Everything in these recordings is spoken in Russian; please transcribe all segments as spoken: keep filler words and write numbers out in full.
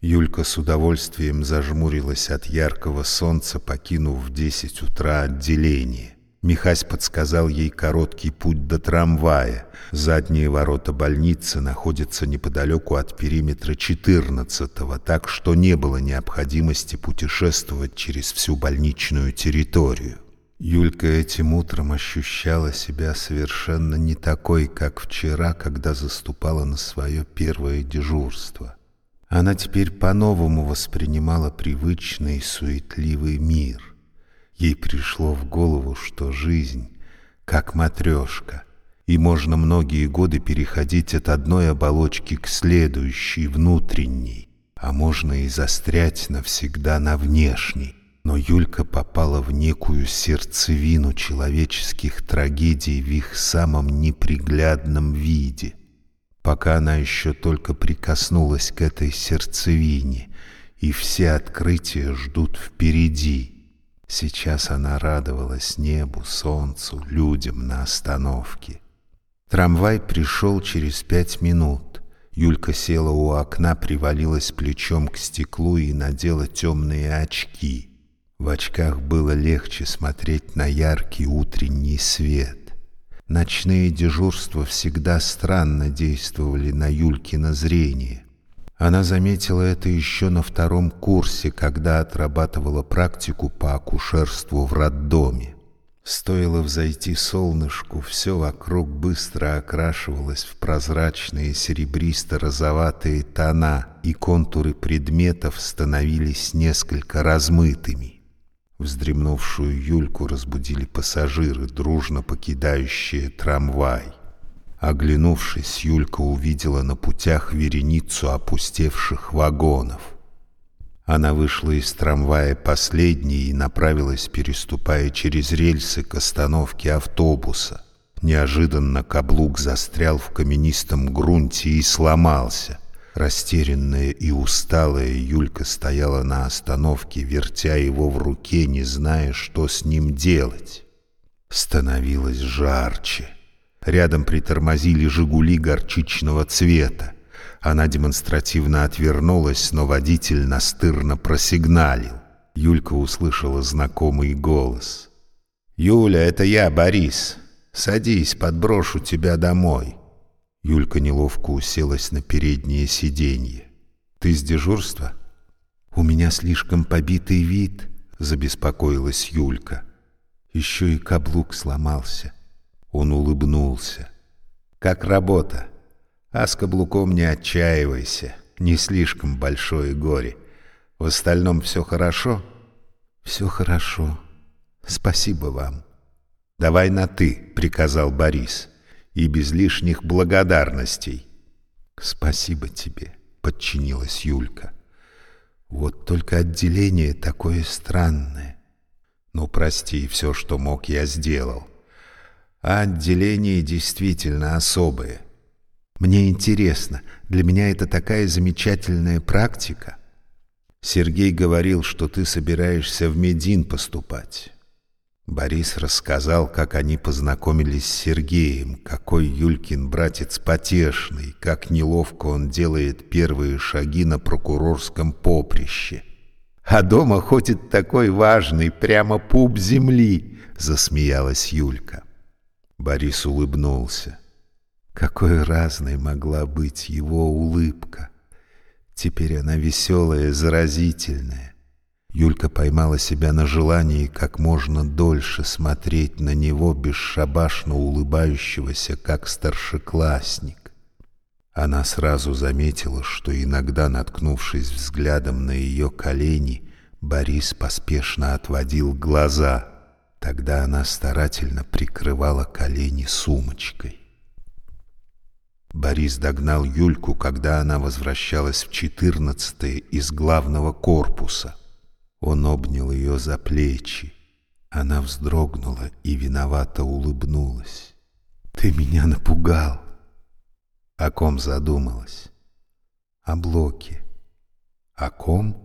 Юлька с удовольствием зажмурилась от яркого солнца, покинув в десять утра отделение. Михась подсказал ей короткий путь до трамвая. Задние ворота больницы находятся неподалеку от периметра четырнадцатого, так что не было необходимости путешествовать через всю больничную территорию. Юлька этим утром ощущала себя совершенно не такой, как вчера, когда заступала на свое первое дежурство. Она теперь по-новому воспринимала привычный суетливый мир. Ей пришло в голову, что жизнь как матрешка, и можно многие годы переходить от одной оболочки к следующей, внутренней, а можно и застрять навсегда на внешней. Но Юлька попала в некую сердцевину человеческих трагедий в их самом неприглядном виде. Пока она еще только прикоснулась к этой сердцевине, и все открытия ждут впереди. Сейчас она радовалась небу, солнцу, людям на остановке. Трамвай пришел через пять минут. Юлька села у окна, привалилась плечом к стеклу и надела темные очки. В очках было легче смотреть на яркий утренний свет. Ночные дежурства всегда странно действовали на Юлькино зрение. Она заметила это еще на втором курсе, когда отрабатывала практику по акушерству в роддоме. Стоило взойти солнышку, все вокруг быстро окрашивалось в прозрачные серебристо-розоватые тона, и контуры предметов становились несколько размытыми. Вздремнувшую Юльку разбудили пассажиры, дружно покидающие трамвай. Оглянувшись, Юлька увидела на путях вереницу опустевших вагонов. Она вышла из трамвая последней и направилась, переступая через рельсы, к остановке автобуса. Неожиданно каблук застрял в каменистом грунте и сломался. Растерянная и усталая Юлька стояла на остановке, вертя его в руке, не зная, что с ним делать. Становилось жарче. Рядом притормозили «Жигули» горчичного цвета. Она демонстративно отвернулась, но водитель настырно просигналил. Юлька услышала знакомый голос. «Юля, это я, Борис. Садись, подброшу тебя домой». Юлька неловко уселась на переднее сиденье. «Ты с дежурства?» «У меня слишком побитый вид», — забеспокоилась Юлька. Еще и каблук сломался. Он улыбнулся. «Как работа? А с каблуком не отчаивайся. Не слишком большое горе. В остальном все хорошо?» «Все хорошо. Спасибо вам». «Давай на «ты», — приказал Борис. «И без лишних благодарностей». «Спасибо тебе», — подчинилась Юлька. «Вот только отделение такое странное». «Ну, прости, все, что мог, я сделал. А отделение действительно особое. Мне интересно, для меня это такая замечательная практика. Сергей говорил, что ты собираешься в Медин поступать». Борис рассказал, как они познакомились с Сергеем, какой Юлькин братец потешный, как неловко он делает первые шаги на прокурорском поприще. «А дома ходит такой важный, прямо пуп земли», — засмеялась Юлька. Борис улыбнулся. Какой разной могла быть его улыбка. Теперь она веселая, заразительная. Юлька поймала себя на желании как можно дольше смотреть на него, бесшабашно улыбающегося, как старшеклассник. Она сразу заметила, что иногда, наткнувшись взглядом на ее колени, Борис поспешно отводил глаза. Тогда она старательно прикрывала колени сумочкой. Борис догнал Юльку, когда она возвращалась в четырнадцатое из главного корпуса. Он обнял ее за плечи. Она вздрогнула и виновато улыбнулась. «Ты меня напугал». О ком задумалась? О Блоке. О ком?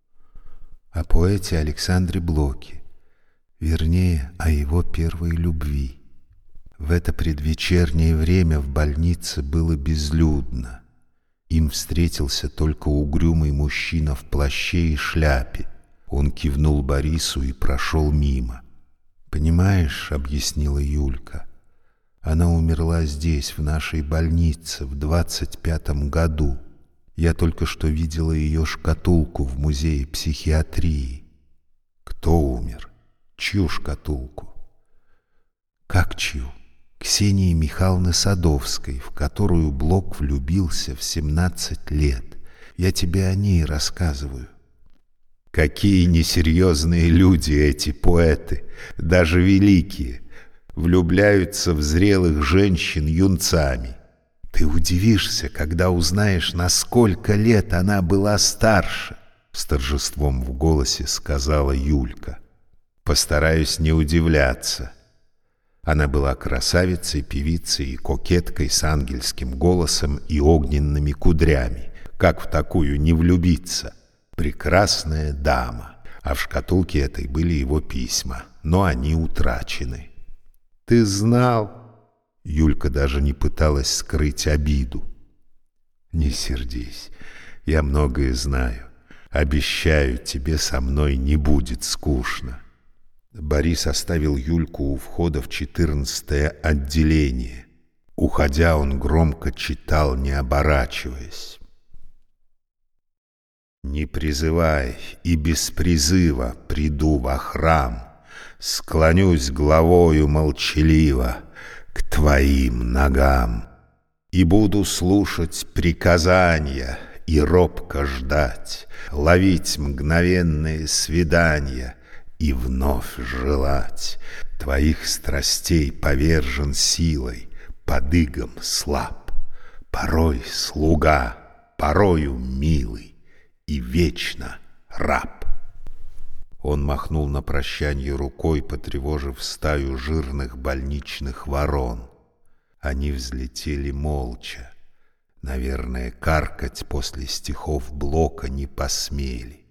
О поэте Александре Блоке. Вернее, о его первой любви. В это предвечернее время в больнице было безлюдно. Им встретился только угрюмый мужчина в плаще и шляпе. Он кивнул Борису и прошел мимо. «Понимаешь, — объяснила Юлька, — она умерла здесь, в нашей больнице, в двадцать пятом году. Я только что видела ее шкатулку в музее психиатрии». «Кто умер? Чью шкатулку?» «Как чью? Ксении Михайловны Садовской, в которую Блок влюбился в семнадцать лет. Я тебе о ней рассказываю». «Какие несерьезные люди эти поэты, даже великие, влюбляются в зрелых женщин юнцами. Ты удивишься, когда узнаешь, на сколько лет она была старше», — с торжеством в голосе сказала Юлька. «Постараюсь не удивляться». Она была красавицей, певицей и кокеткой с ангельским голосом и огненными кудрями. Как в такую не влюбиться? Прекрасная дама. А в шкатулке этой были его письма, но они утрачены. «Ты знал?» Юлька даже не пыталась скрыть обиду. «Не сердись, я многое знаю. Обещаю, тебе со мной не будет скучно». Борис оставил Юльку у входа в четырнадцатое отделение. Уходя, он громко читал, не оборачиваясь. «Не призывай, и без призыва приду во храм, склонюсь главою молчаливо к твоим ногам, и буду слушать приказания и робко ждать, ловить мгновенные свидания и вновь желать. Твоих страстей повержен силой, под игом слаб, порой слуга, порою милый и вечно раб». Он махнул на прощанье рукой, потревожив стаю жирных больничных ворон. Они взлетели молча. Наверное, каркать после стихов Блока не посмели.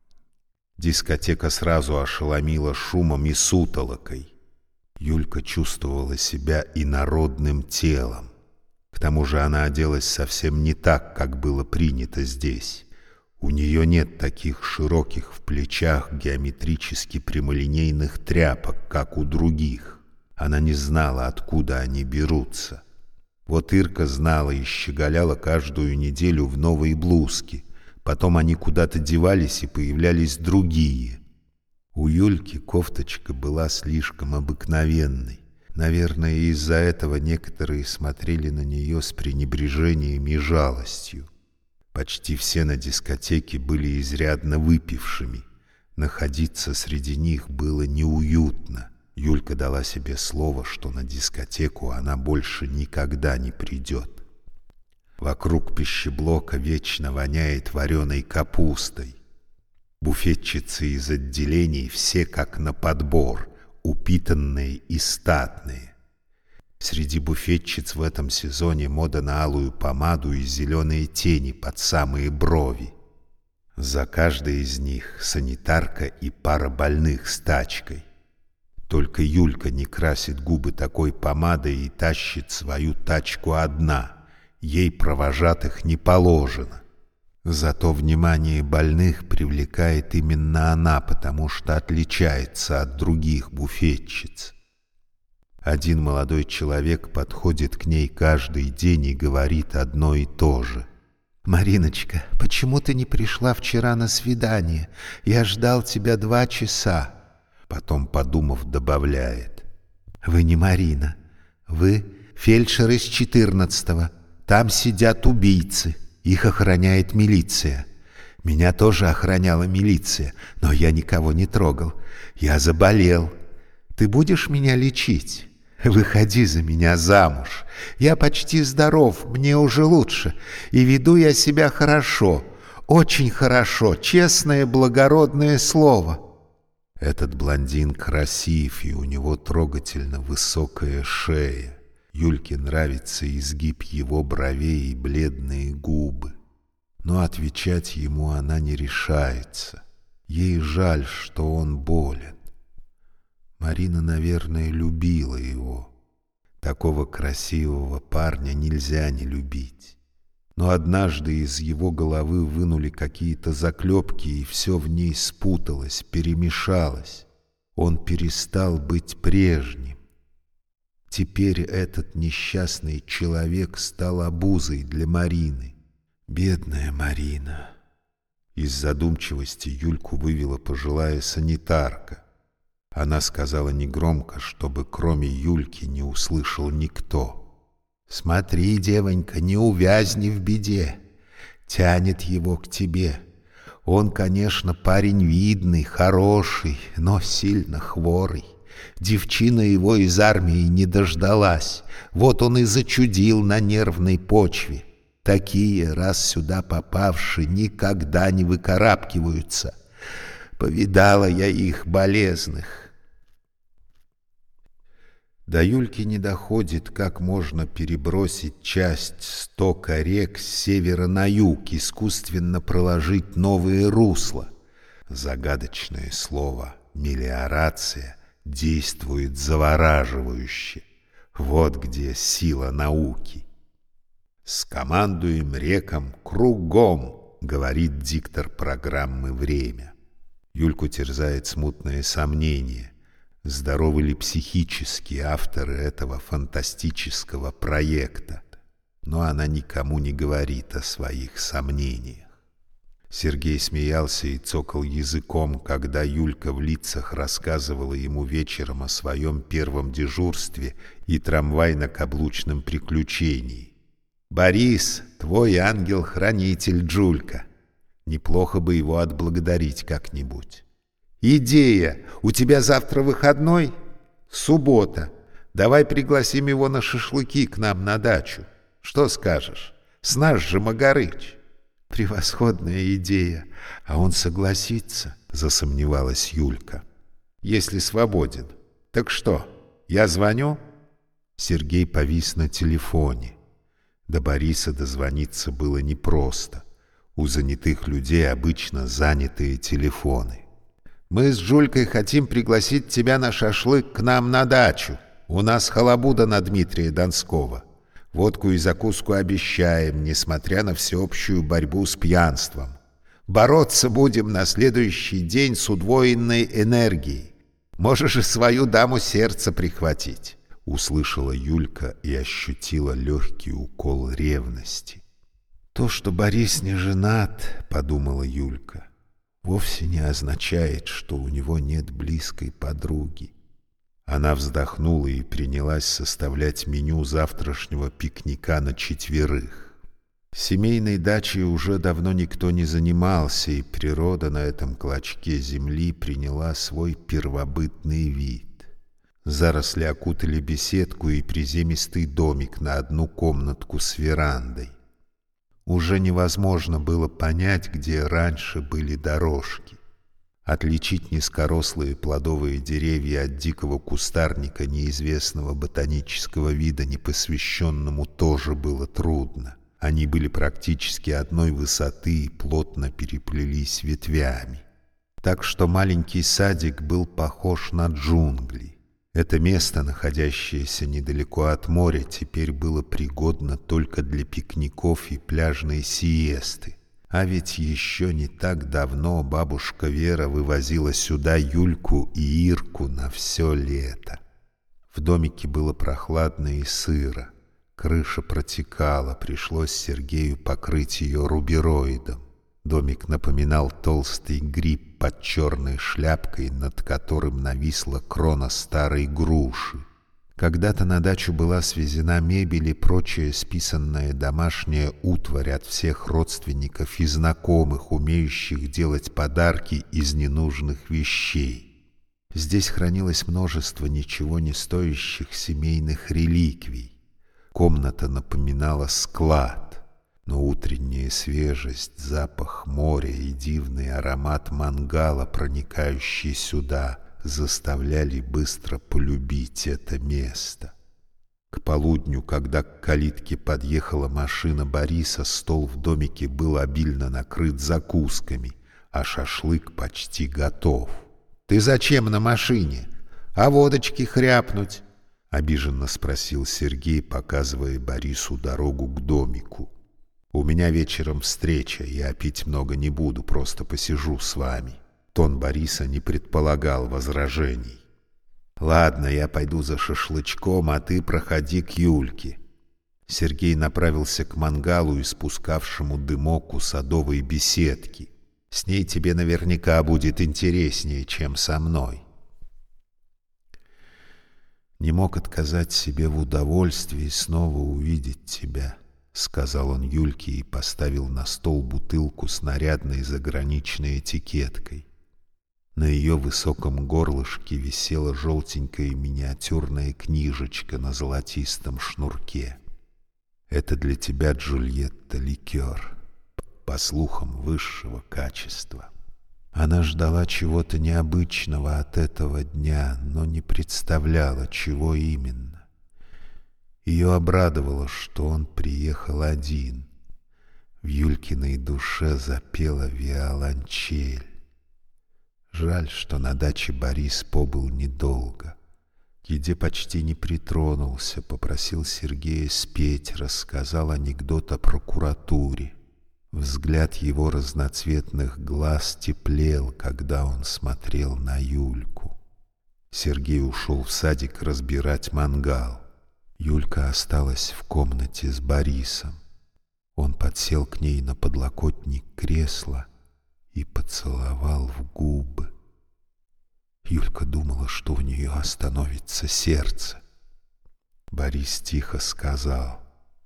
Дискотека сразу ошеломила шумом и сутолокой. Юлька чувствовала себя инородным телом. К тому же она оделась совсем не так, как было принято здесь. У нее нет таких широких в плечах геометрически прямолинейных тряпок, как у других. Она не знала, откуда они берутся. Вот Ирка знала и щеголяла каждую неделю в новой блузке. Потом они куда-то девались, и появлялись другие. У Юльки кофточка была слишком обыкновенной. Наверное, из-за этого некоторые смотрели на нее с пренебрежением и жалостью. Почти все на дискотеке были изрядно выпившими. Находиться среди них было неуютно. Юлька дала себе слово, что на дискотеку она больше никогда не придет. Вокруг пищеблока вечно воняет вареной капустой. Буфетчицы из отделений все как на подбор, упитанные и статные. Среди буфетчиц в этом сезоне мода на алую помаду и зеленые тени под самые брови. За каждой из них санитарка и пара больных с тачкой. Только Юлька не красит губы такой помадой и тащит свою тачку одна. Ей провожатых не положено. Зато внимание больных привлекает именно она, потому что отличается от других буфетчиц. Один молодой человек подходит к ней каждый день и говорит одно и то же. «Мариночка, почему ты не пришла вчера на свидание? Я ждал тебя два часа». Потом, подумав, добавляет: «Вы не Марина, вы фельдшер из четырнадцатого. Там сидят убийцы, их охраняет милиция. Меня тоже охраняла милиция, но я никого не трогал. Я заболел. Ты будешь меня лечить? Выходи за меня замуж. Я почти здоров, мне уже лучше, и веду я себя хорошо, очень хорошо, честное благородное слово». Этот блондин красив, и у него трогательно высокая шея. Юльке нравится изгиб его бровей и бледные губы. Но отвечать ему она не решается. Ей жаль, что он болен. Марина, наверное, любила его. Такого красивого парня нельзя не любить. Но однажды из его головы вынули какие-то заклепки, и все в ней спуталось, перемешалось. Он перестал быть прежним. Теперь этот несчастный человек стал обузой для Марины. Бедная Марина. Из задумчивости Юльку вывела пожилая санитарка. Она сказала негромко, чтобы кроме Юльки не услышал никто. «Смотри, девонька, не увязни в беде. Тянет его к тебе. Он, конечно, парень видный, хороший, но сильно хворый. Девчина его из армии не дождалась. Вот он и зачудил на нервной почве. Такие, раз сюда попавшие, никогда не выкарабкиваются. Повидала я их болезных». До Юльки не доходит, как можно перебросить часть стока рек с севера на юг, искусственно проложить новые русла. Загадочное слово «мелиорация» действует завораживающе. Вот где сила науки. «Скомандуем рекам кругом», — говорит диктор программы «Время». Юльку терзает смутное сомнение. Здоровы ли психически авторы этого фантастического проекта? Но она никому не говорит о своих сомнениях. Сергей смеялся и цокал языком, когда Юлька в лицах рассказывала ему вечером о своем первом дежурстве и трамвайно-каблучном приключении. «Борис, твой ангел-хранитель, Джулька. Неплохо бы его отблагодарить как-нибудь». «Идея! У тебя завтра выходной? Суббота. Давай пригласим его на шашлыки к нам на дачу. Что скажешь? С нас же Магарыч». «Превосходная идея. А он согласится?» — засомневалась Юлька. «Если свободен. Так что, я звоню?» Сергей повис на телефоне. До Бориса дозвониться было непросто. У занятых людей обычно занятые телефоны. «Мы с Жулькой хотим пригласить тебя на шашлык к нам на дачу. У нас халабуда на Дмитрия Донского. Водку и закуску обещаем, несмотря на всеобщую борьбу с пьянством. Бороться будем на следующий день с удвоенной энергией. Можешь и свою даму сердца прихватить», — услышала Юлька и ощутила легкий укол ревности. «То, что Борис не женат, — подумала Юлька, — вовсе не означает, что у него нет близкой подруги». Она вздохнула и принялась составлять меню завтрашнего пикника на четверых. Семейной дачей уже давно никто не занимался, и природа на этом клочке земли приняла свой первобытный вид. Заросли окутали беседку и приземистый домик на одну комнатку с верандой. Уже невозможно было понять, где раньше были дорожки. Отличить низкорослые плодовые деревья от дикого кустарника неизвестного ботанического вида непосвященному тоже было трудно. Они были практически одной высоты и плотно переплелись ветвями. Так что маленький садик был похож на джунгли. Это место, находящееся недалеко от моря, теперь было пригодно только для пикников и пляжной сиесты. А ведь еще не так давно бабушка Вера вывозила сюда Юльку и Ирку на все лето. В домике было прохладно и сыро. Крыша протекала, пришлось Сергею покрыть ее рубероидом. Домик напоминал толстый гриб под черной шляпкой, над которым нависла крона старой груши. Когда-то на дачу была свезена мебель и прочая списанная домашняя утварь от всех родственников и знакомых, умеющих делать подарки из ненужных вещей. Здесь хранилось множество ничего не стоящих семейных реликвий. Комната напоминала склад. Но утренняя свежесть, запах моря и дивный аромат мангала, проникающий сюда, заставляли быстро полюбить это место. К полудню, когда к калитке подъехала машина Бориса, стол в домике был обильно накрыт закусками, а шашлык почти готов. «Ты зачем на машине? А водочки хряпнуть?» — обиженно спросил Сергей, показывая Борису дорогу к домику. У меня вечером встреча, я пить много не буду, просто посижу с вами». Тон Бориса не предполагал возражений. «Ладно, я пойду за шашлычком, а ты проходи к Юльке». Сергей направился к мангалу, испускавшему дымок у садовой беседки. «С ней тебе наверняка будет интереснее, чем со мной». «Не мог отказать себе в удовольствии снова увидеть тебя», — сказал он Юльке и поставил на стол бутылку с нарядной заграничной этикеткой. На ее высоком горлышке висела желтенькая миниатюрная книжечка на золотистом шнурке. «Это для тебя, Джульетта, ликер, по слухам, высшего качества». Она ждала чего-то необычного от этого дня, но не представляла, чего именно. Ее обрадовало, что он приехал один. В Юлькиной душе запела виолончель. Жаль, что на даче Борис побыл недолго. К еде почти не притронулся, попросил Сергея спеть, рассказал анекдот о прокуратуре. Взгляд его разноцветных глаз теплел, когда он смотрел на Юльку. Сергей ушел в садик разбирать мангал. Юлька осталась в комнате с Борисом. Он подсел к ней на подлокотник кресла и поцеловал в губы. Юлька думала, что у нее остановится сердце. Борис тихо сказал: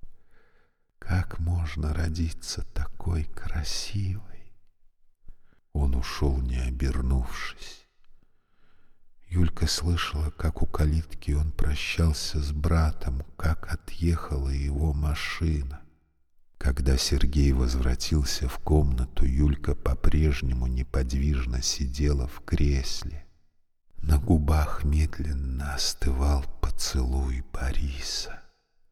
«Как можно родиться такой красивой?» Он ушел, не обернувшись. Юлька слышала, как у калитки он прощался с братом, как отъехала его машина. Когда Сергей возвратился в комнату, Юлька по-прежнему неподвижно сидела в кресле. На губах медленно остывал поцелуй Бориса.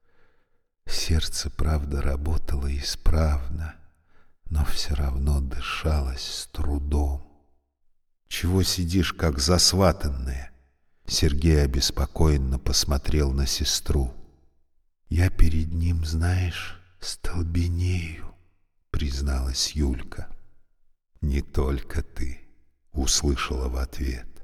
Сердце, правда, работало исправно, но все равно дышалось с трудом. «Чего сидишь, как засватанная?» Сергей обеспокоенно посмотрел на сестру. «Я перед ним, знаешь, столбенею», — призналась Юлька. «Не только ты», — услышала в ответ.